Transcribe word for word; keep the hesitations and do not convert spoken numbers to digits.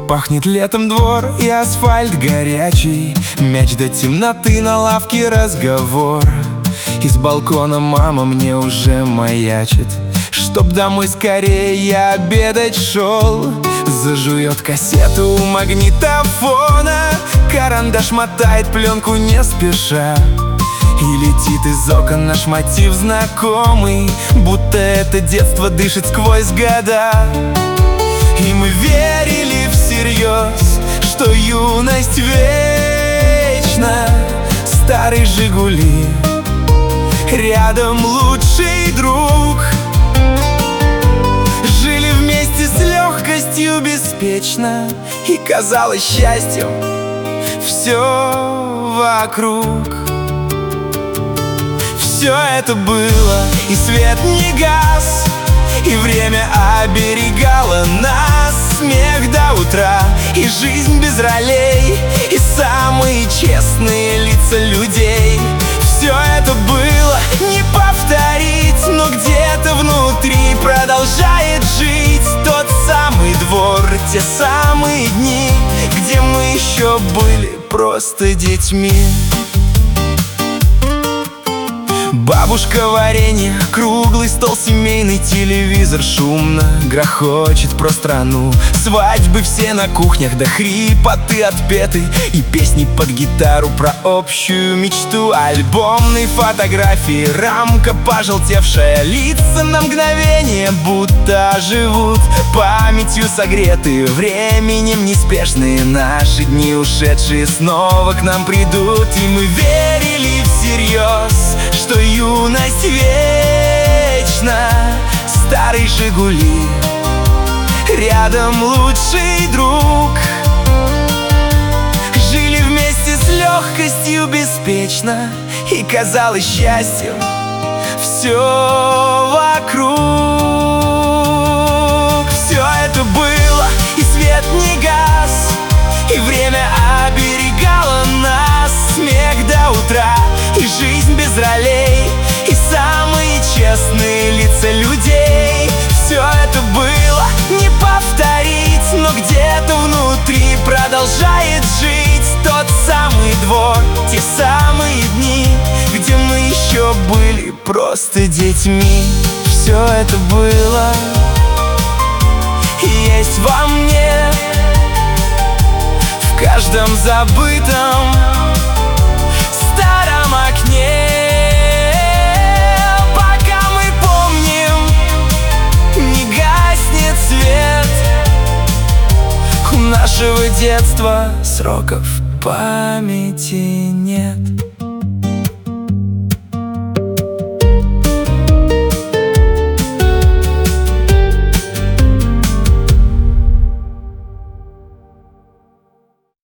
Пахнет летом двор и асфальт горячий, мяч до темноты, на лавке разговор. Из балкона мама мне уже маячит, чтоб домой скорее я обедать шел. Зажует кассету у магнитофона, карандаш мотает пленку не спеша. И летит из окон наш мотив знакомый, будто это детство дышит сквозь года. И мы верили всерьез, что юность вечна. Старый «Жигули», рядом лучший друг. Жили вместе с легкостью беспечно, и казалось счастьем все вокруг. Все это было, и свет не гас, и время оберегало нас. Смех до утра, и жизнь без ролей, и самые честные лица людей. Все это было не повторить, но где-то внутри продолжает жить тот самый двор, те самые дни, где мы еще были просто детьми. Бабушка варенье, круглый стол семейный, телевизор шумно грохочет про страну. Свадьбы все на кухнях, да хрипоты отпеты, и песни под гитару про общую мечту. Альбомные фотографии, рамка пожелтевшая, лица на мгновение будто живут, памятью согретые, временем неспешные. Наши дни ушедшие снова к нам придут, и мы верили всерьез, что юность вечна. Старый «Жигули», рядом лучший друг. Жили вместе с легкостью беспечно, и казалось счастьем все вокруг. Все это было, и свет не гас, и время оберегало нас. Смех до утра, и жизнь без ролей, и самые честные лица людей. Все это было не повторить, но где-то внутри продолжает жить тот самый двор, те самые дни, где мы еще были просто детьми. Все это было и есть во мне, в каждом забытом старом окне. Пока мы помним, не гаснет свет. У нашего детства сроков памяти нет.